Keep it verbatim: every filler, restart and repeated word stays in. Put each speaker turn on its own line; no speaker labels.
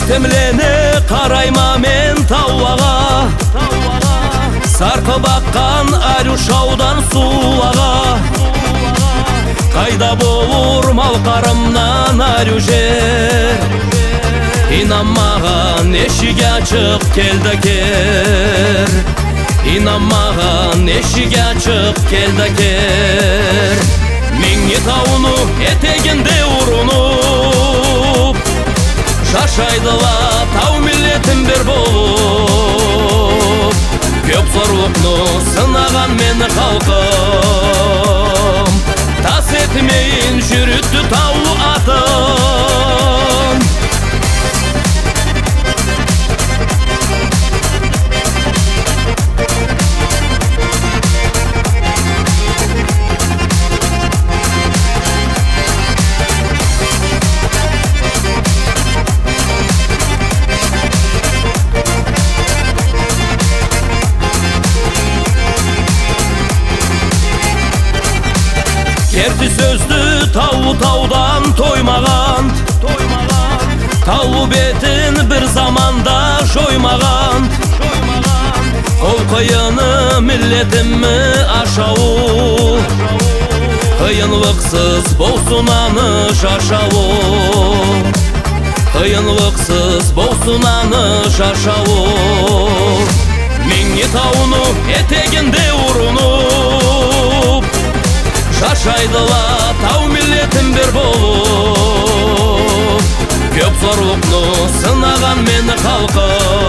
Темлене қарайма мен тауаға, сарқы баққан Арюшаудан суаға. Қайда болур малқарымнан Арюжер, инанмаған ешіге ачық келді кер. Инанмаған ешіге ачық келді кер. Меңе тауыну етегінде ұрынып, шашайдыла тау милетім бір болып. Көп зорлықны сынаған мені халқым, тас етмейін жүрітті тау атын. Керті сөзді тау таудан тоймаған, тау бетін бір заманда жоймаған. Қол қиыны миллетімі ашауы, қиынлықсыз болсынаны шашауы. Қиынлықсыз болсынаны шашауы. Меңе тауыну етегінде ұрынып, шашайдыла тау милетім бір болып. Көп зорлықны сынаған мені халқым,